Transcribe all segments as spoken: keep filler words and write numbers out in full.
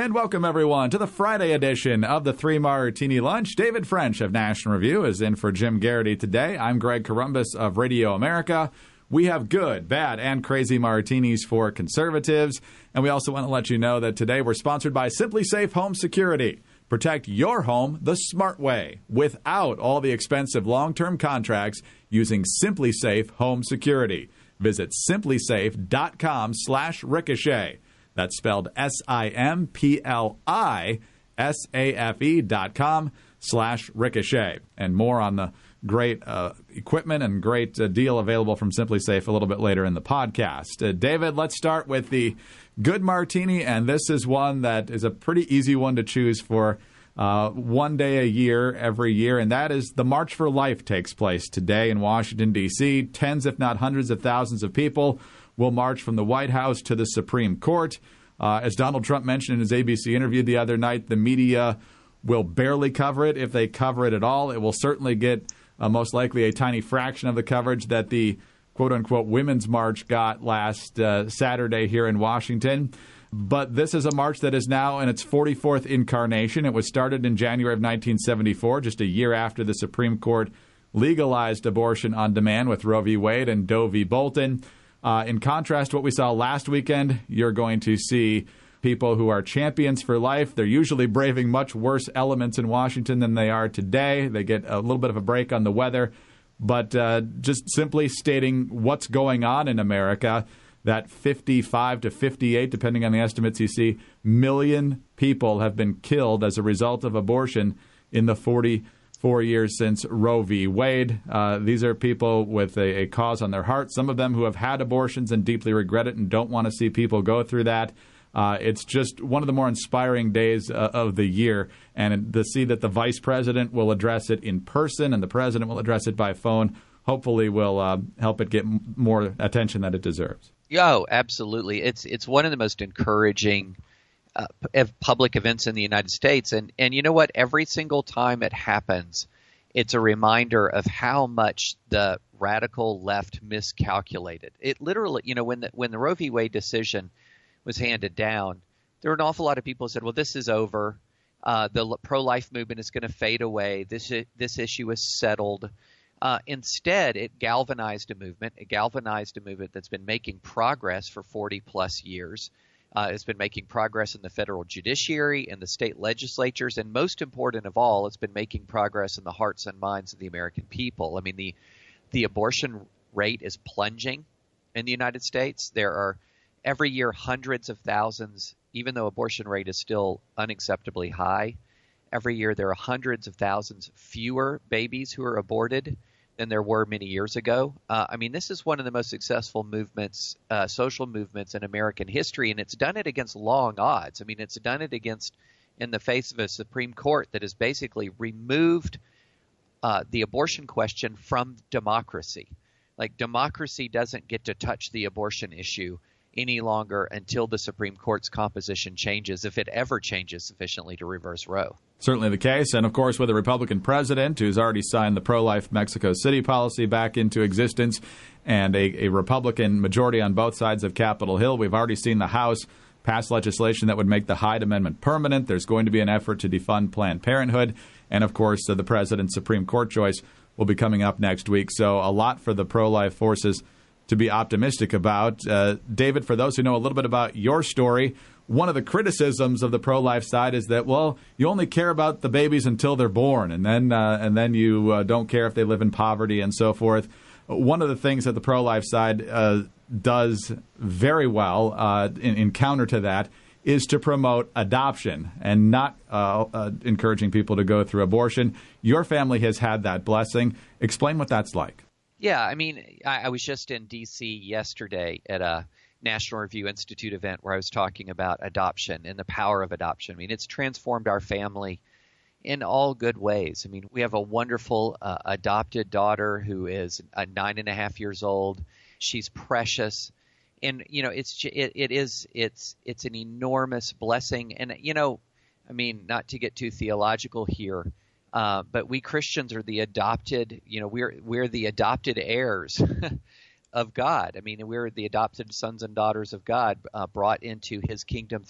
And welcome, everyone, to the Friday edition of the Three Martini Lunch. David French of National Review is in for Jim Garrity today. I'm Greg Corombos of Radio America. We have good, bad, and crazy martinis for conservatives. And we also want to let you know that today we're sponsored by Simply Safe Home Security. Protect your home the smart way without all the expensive long-term contracts using Simply Safe Home Security. Visit simply safe dot com slash ricochet. That's spelled S I M P L I S A F E dot com slash ricochet. And more on the great uh, equipment and great uh, deal available from Simply Safe a little bit later in the podcast. Uh, David, let's start with the good martini, and this is one that is a pretty easy one to choose for uh, one day a year, every year, and that is the March for Life takes place today in Washington, D C Tens, if not hundreds of thousands of people will march from the White House to the Supreme Court. Uh, as Donald Trump mentioned in his A B C interview the other night, the media will barely cover it. If they cover it at all, it will certainly get uh, most likely a tiny fraction of the coverage that the quote-unquote Women's March got last uh, Saturday here in Washington. But this is a march that is now in its forty-fourth incarnation. It was started in January of nineteen seventy-four, just a year after the Supreme Court legalized abortion on demand with Roe v. Wade and Doe v. Bolton. Uh, in contrast to what we saw last weekend, you're going to see people who are champions for life. They're usually braving much worse elements in Washington than they are today. They get a little bit of a break on the weather. But uh, just simply stating what's going on in America, that fifty-five to fifty-eight, depending on the estimates you see, million people have been killed as a result of abortion in the forty-four years since Roe v. Wade. Uh, these are people with a, a cause on their heart, some of them who have had abortions and deeply regret it and don't want to see people go through that. Uh, it's just one of the more inspiring days uh, of the year, and to see that the vice president will address it in person and the president will address it by phone, hopefully will uh, help it get m- more attention that it deserves. Oh, absolutely. It's it's one of the most encouraging uh, public events in the United States. And, and you know what? Every single time it happens, it's a reminder of how much the radical left miscalculated. It literally, you know, when the, when the Roe v. Wade decision was handed down, there were an awful lot of people who said, well, this is over. Uh, the pro-life movement is going to fade away. This, this issue is settled. Uh, instead, it galvanized a movement. It galvanized a movement that's been making progress for forty plus years. Uh, it's been making progress in the federal judiciary and the state legislatures, and most important of all, it's been making progress in the hearts and minds of the American people. I mean, the the abortion rate is plunging in the United States. There are every year hundreds of thousands, even though abortion rate is still unacceptably high. Every year there are hundreds of thousands fewer babies who are aborted than there were many years ago. Uh, I mean, this is one of the most successful movements, uh, social movements in American history, and it's done it against long odds. I mean, it's done it against, in the face of a Supreme Court that has basically removed uh, the abortion question from democracy. Like, democracy doesn't get to touch the abortion issue any longer until the Supreme Court's composition changes, if it ever changes sufficiently to reverse Roe. Certainly the case. And, of course, with a Republican president who's already signed the pro-life Mexico City policy back into existence and a, a Republican majority on both sides of Capitol Hill, we've already seen the House pass legislation that would make the Hyde Amendment permanent. There's going to be an effort to defund Planned Parenthood. And, of course, uh, the president's Supreme Court choice will be coming up next week. So a lot for the pro-life forces to be optimistic about. Uh, David, for those who know a little bit about your story, one of the criticisms of the pro-life side is that, well, you only care about the babies until they're born, and then uh, and then you uh, don't care if they live in poverty and so forth. One of the things that the pro-life side uh, does very well uh, in, in counter to that is to promote adoption and not uh, uh, encouraging people to go through abortion. Your family has had that blessing. Explain what that's like. Yeah, I mean, I, I was just in D C yesterday at a National Review Institute event where I was talking about adoption and the power of adoption. I mean, it's transformed our family in all good ways. I mean, we have a wonderful uh, adopted daughter who is uh, nine and a half years old. She's precious. And, you know, it's it, it is it's it's an enormous blessing. And, you know, I mean, not to get too theological here, Uh, but we Christians are the adopted, you know, we're we're the adopted heirs of God. I mean, we're the adopted sons and daughters of God, uh, brought into his kingdom through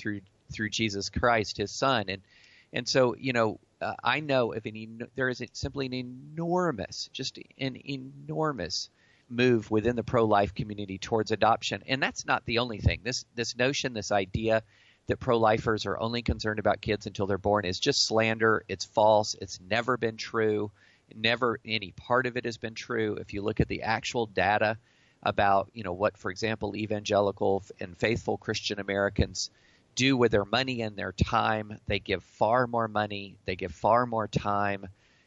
through Jesus Christ, his son. And, and so, you know, uh, I know if any, there is simply an enormous, just an enormous move within the pro-life community towards adoption. And that's not the only thing. This, this notion, this idea that pro-lifers are only concerned about kids until they're born is just slander. It's false. It's never been true. Never any part of it has been true. If you look at the actual data about, you know, what, for example, evangelical and faithful Christian Americans do with their money and their time, they give far more money, they give far more time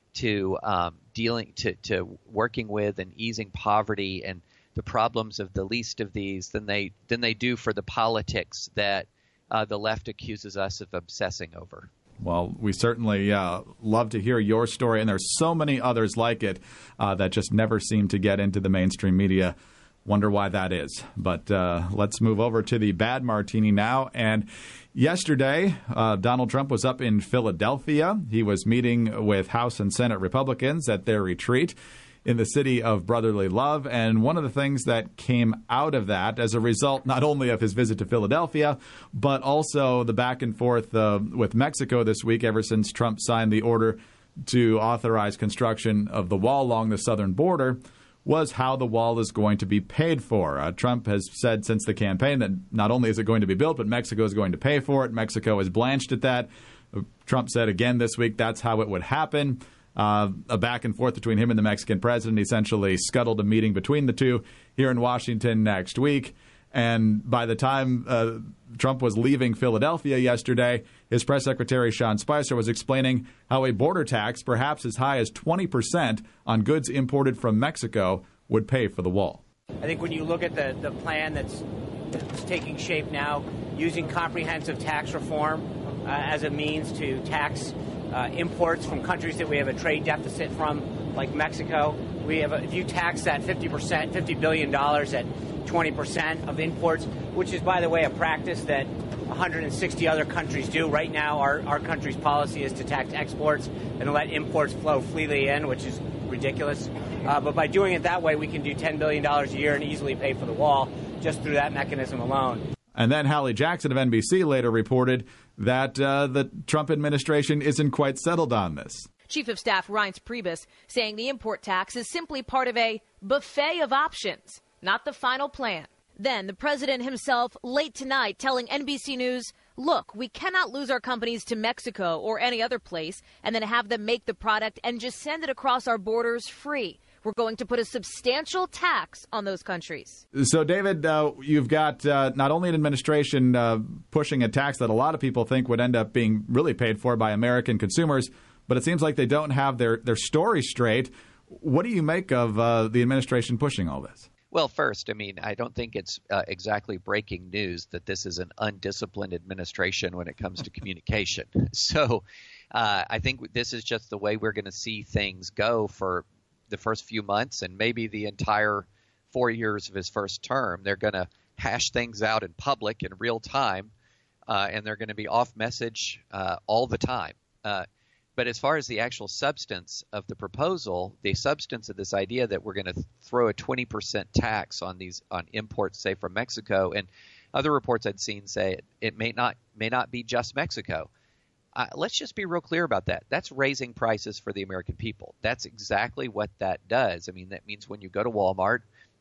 to um, dealing to, to working with and easing poverty and the problems of the least of these than they than they do for the politics that uh, the left accuses us of obsessing over. Well, we certainly uh, love to hear your story, and there's so many others like it uh, that just never seem to get into the mainstream media. Wonder why that is. But uh, let's move over to the bad martini now. And yesterday, uh, Donald Trump was up in Philadelphia. He was meeting with House and Senate Republicans at their retreat in the city of brotherly love. And one of the things that came out of that as a result not only of his visit to Philadelphia, but also the back and forth uh, with Mexico this week ever since Trump signed the order to authorize construction of the wall along the southern border, was how the wall is going to be paid for. Uh, Trump has said since the campaign that not only is it going to be built, but Mexico is going to pay for it. Mexico is blanched at that. Uh, Trump said again this week that's how it would happen. Uh, a back and forth between him and the Mexican president essentially scuttled a meeting between the two here in Washington next week. And by the time uh, Trump was leaving Philadelphia yesterday, his press secretary, Sean Spicer, was explaining how a border tax, perhaps as high as twenty percent on goods imported from Mexico, would pay for the wall. I think when you look at the, the plan that's, that's taking shape now, using comprehensive tax reform uh, as a means to tax uh, imports from countries that we have a trade deficit from, like Mexico, we have a, if you tax that fifty percent, fifty billion dollars at twenty percent of imports, which is, by the way, a practice that one hundred sixty other countries do. Right now, our, our country's policy is to tax exports and let imports flow freely in, which is ridiculous. Uh, but by doing it that way, we can do ten billion dollars a year and easily pay for the wall just through that mechanism alone. And then Hallie Jackson of N B C later reported that uh, the Trump administration isn't quite settled on this. Chief of Staff Reince Priebus saying the import tax is simply part of a buffet of options, not the final plan. Then the president himself late tonight telling N B C News, look, we cannot lose our companies to Mexico or any other place and then have them make the product and just send it across our borders free. We're going to put a substantial tax on those countries. So, David, uh, you've got uh, not only an administration uh, pushing a tax that a lot of people think would end up being really paid for by American consumers, but it seems like they don't have their, their story straight. What do you make of uh, the administration pushing all this? Well, first, I mean, I don't think it's uh, exactly breaking news that this is an undisciplined administration when it comes to communication. So uh, I think this is just the way we're going to see things go for the first few months and maybe the entire four years of his first term. They're going to hash things out in public in real time, uh, and they're going to be off message uh, all the time. Uh, But as far as the actual substance of the proposal, the substance of this idea that we're going to th- throw a twenty percent tax on these on imports, say from Mexico, and other reports I'd seen say it, it may not may not be just Mexico. Uh, let's just be real clear about that. That's raising prices for the American people. That's exactly what that does. I mean, that means when you go to Walmart,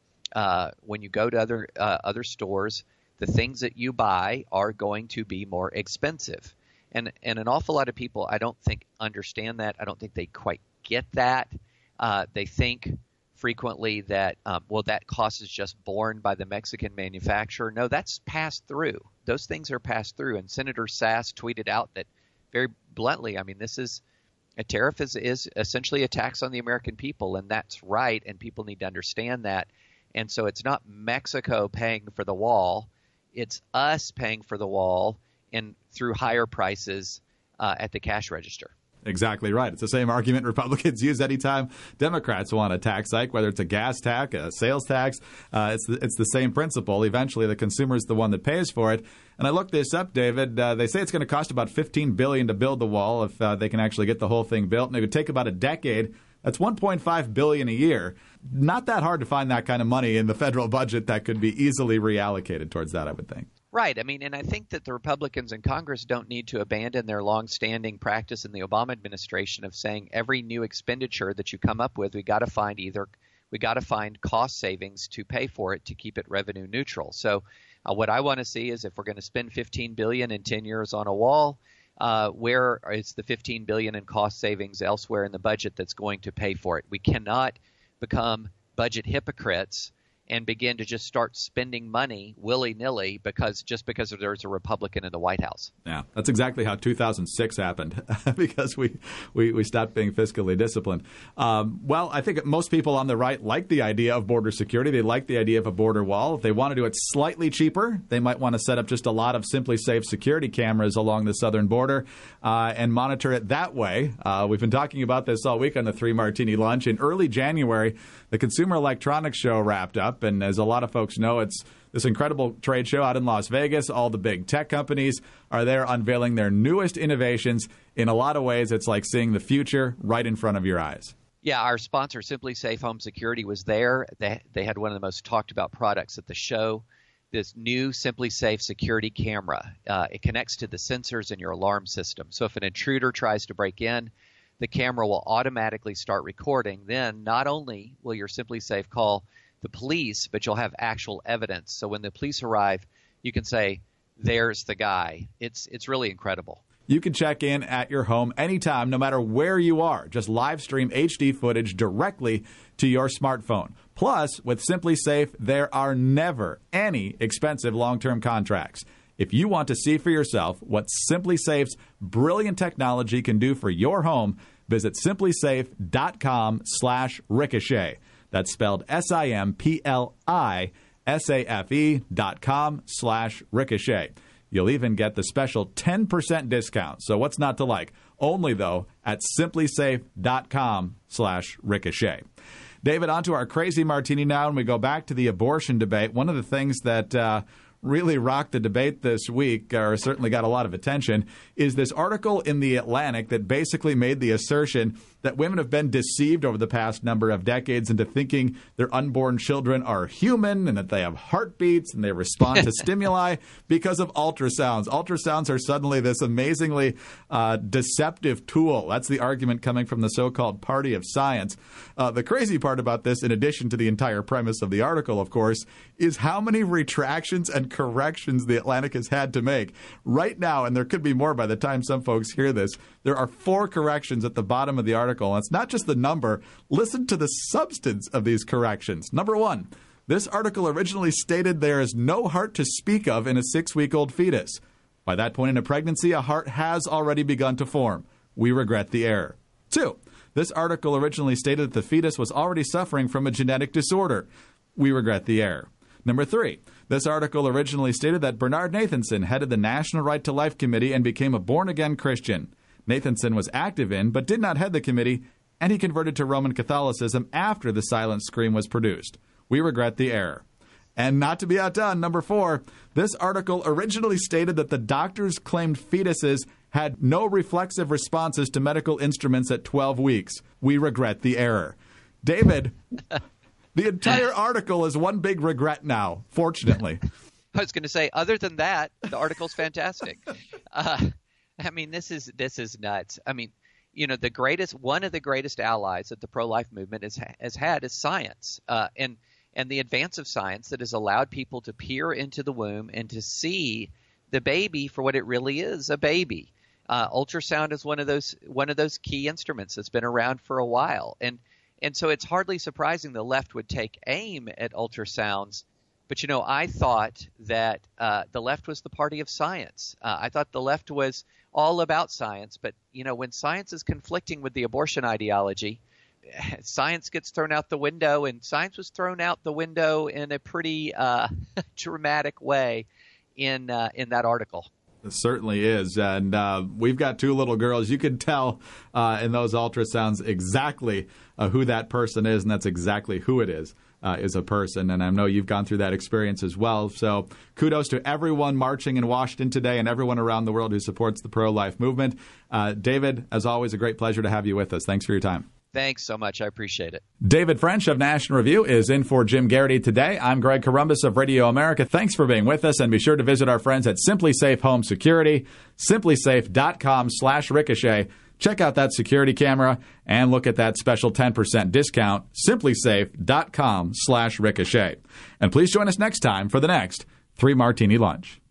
uh, when you go to other uh, other stores, the things that you buy are going to be more expensive. And and an awful lot of people, I don't think, understand that. I don't think they quite get that. Uh, they think frequently that, um, well, that cost is just borne by the Mexican manufacturer. No, that's passed through. Those things are passed through. And Senator Sass tweeted out that very bluntly, I mean, this is a tariff is, is essentially a tax on the American people, and that's right, and people need to understand that. And so it's not Mexico paying for the wall. It's us paying for the wall and through higher prices uh, at the cash register. Exactly right. It's the same argument Republicans use anytime Democrats want a tax hike, whether it's a gas tax, a sales tax. Uh, it's, the, it's the same principle. Eventually, the consumer is the one that pays for it. And I looked this up, David. Uh, they say it's going to cost about fifteen billion dollars to build the wall if uh, they can actually get the whole thing built. And it would take about a decade. That's one point five billion dollars a year. Not that hard to find that kind of money in the federal budget that could be easily reallocated towards that, I would think. Right. I mean, and I think that the Republicans in Congress don't need to abandon their longstanding practice in the Obama administration of saying every new expenditure that you come up with, we got to find either we got to find cost savings to pay for it to keep it revenue neutral. So uh, what I want to see is if we're going to spend fifteen billion dollars in ten years on a wall, uh, where is the fifteen billion dollars in cost savings elsewhere in the budget that's going to pay for it? We cannot become budget hypocrites and begin to just start spending money willy-nilly because just because there's a Republican in the White House. Yeah, that's exactly how two thousand six happened because we, we, we stopped being fiscally disciplined. Um, well, I think most people on the right like the idea of border security. They like the idea of a border wall. If they want to do it slightly cheaper, they might want to set up just a lot of Simply Safe security cameras along the southern border uh, and monitor it that way. Uh, we've been talking about this all week on the Three Martini Lunch. In early January, the Consumer Electronics Show wrapped up. And as a lot of folks know, it's this incredible trade show out in Las Vegas. All the big tech companies are there unveiling their newest innovations. In a lot of ways, it's like seeing the future right in front of your eyes. Yeah, our sponsor, Simply Safe Home Security, was there. They, they had one of the most talked about products at the show, this new Simply Safe security camera. Uh, it connects to the sensors in your alarm system. So if an intruder tries to break in, the camera will automatically start recording. Then not only will your Simply Safe call the police, but you'll have actual evidence. So when the police arrive, you can say, there's the guy. It's it's really incredible. You can check in at your home anytime, no matter where you are. Just live stream H D footage directly to your smartphone. Plus, with Simply Safe, there are never any expensive long-term contracts. If you want to see for yourself what Simply Safe's brilliant technology can do for your home, visit simplysafe.com slash ricochet. That's spelled S I M P L I S A F E dot com slash ricochet. You'll even get the special ten percent discount. So what's not to like? Only, though, at simplysafe.com slash ricochet. David, on to our Crazy Martini now, and we go back to the abortion debate. One of the things that uh, really rocked the debate this week, or certainly got a lot of attention, is this article in The Atlantic that basically made the assertion that women have been deceived over the past number of decades into thinking their unborn children are human and that they have heartbeats and they respond to stimuli because of ultrasounds. Ultrasounds are suddenly this amazingly uh, deceptive tool. That's the argument coming from the so-called party of science. Uh, the crazy part about this, in addition to the entire premise of the article, of course, is how many retractions and corrections The Atlantic has had to make. Right now, and there could be more by the time some folks hear this, there are four corrections at the bottom of the article. And it's not just the number. Listen to the substance of these corrections. Number one, this article originally stated there is no heart to speak of in a six-week-old fetus. By that point in a pregnancy, a heart has already begun to form. We regret the error. Two, this article originally stated that the fetus was already suffering from a genetic disorder. We regret the error. Number three, this article originally stated that Bernard Nathanson headed the National Right to Life Committee and became a born-again Christian. Nathanson was active in, but did not head the committee, and he converted to Roman Catholicism after the silent scream was produced. We regret the error. And not to be outdone, number four, this article originally stated that the doctors claimed fetuses had no reflexive responses to medical instruments at twelve weeks. We regret the error. David, the entire article is one big regret now, fortunately. I was going to say, other than that, the article's fantastic. Uh, I mean, this is this is nuts. I mean, you know, the greatest one of the greatest allies that the pro-life movement has, has had is science, uh, and and the advance of science that has allowed people to peer into the womb and to see the baby for what it really is, a baby. Uh, ultrasound is one of those one of those key instruments that's been around for a while, and and so it's hardly surprising the left would take aim at ultrasounds. But, you know, I thought that uh, the left was the party of science. Uh, I thought the left was all about science. But, you know, when science is conflicting with the abortion ideology, science gets thrown out the window. And science was thrown out the window in a pretty uh, dramatic way in uh, in that article. It certainly is. And uh, we've got two little girls. You can tell uh, in those ultrasounds exactly uh, who that person is, and that's exactly who it is. Uh, is a person, and I know you've gone through that experience as well. So kudos to everyone marching in Washington today and everyone around the world who supports the pro-life movement. Uh, David, as always, a great pleasure to have you with us. Thanks for your time. Thanks so much. I appreciate it. David French of National Review is in for Jim Garrity today. I'm Greg Corombos of Radio America. Thanks for being with us, and be sure to visit our friends at Simply Safe Home Security, simplysafe.com slash ricochet. Check out that security camera and look at that special ten percent discount, simplysafe.com slash ricochet. And please join us next time for the next Three Martini Lunch.